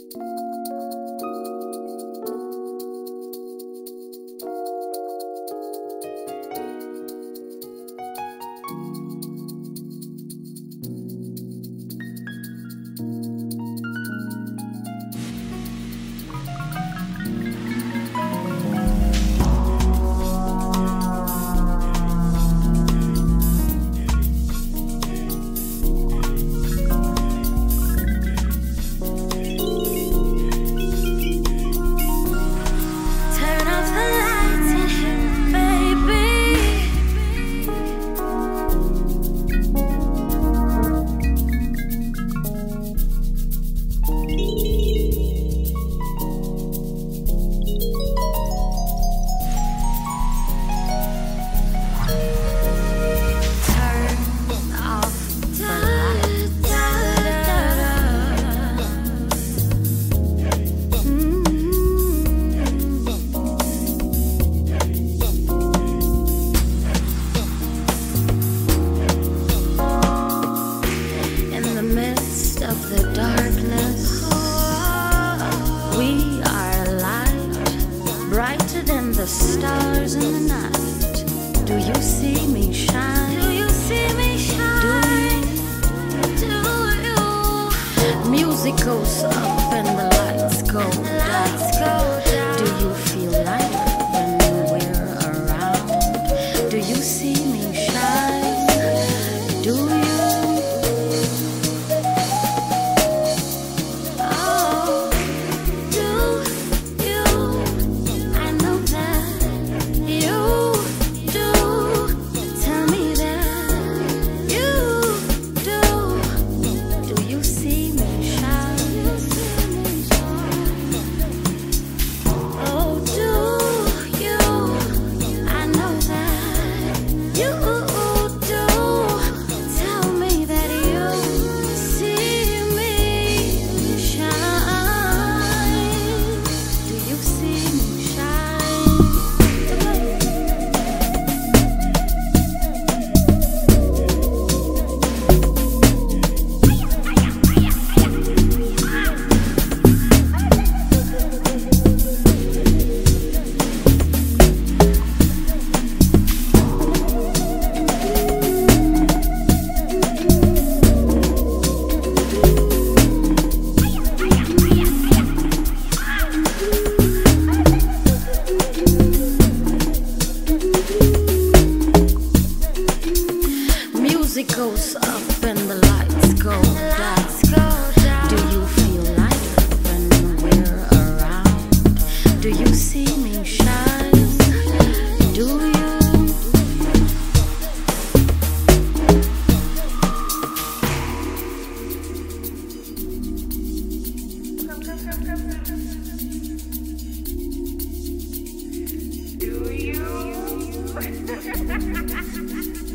Stars in the night. Do you see me shine? Do you see me shine? Do you? Music goes up and the lights go down. Do you feel lighter when we're around? Do you see me shine? Do you? Music goes up and the lights go down. Do you feel lighter when we're around? Do you see me shine? Do you? Do you?